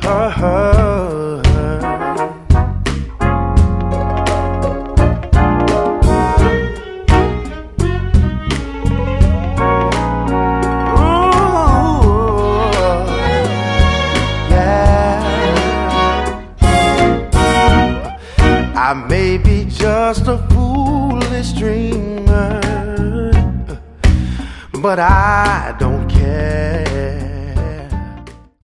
I may be just a foolish dreamer, but I don't care.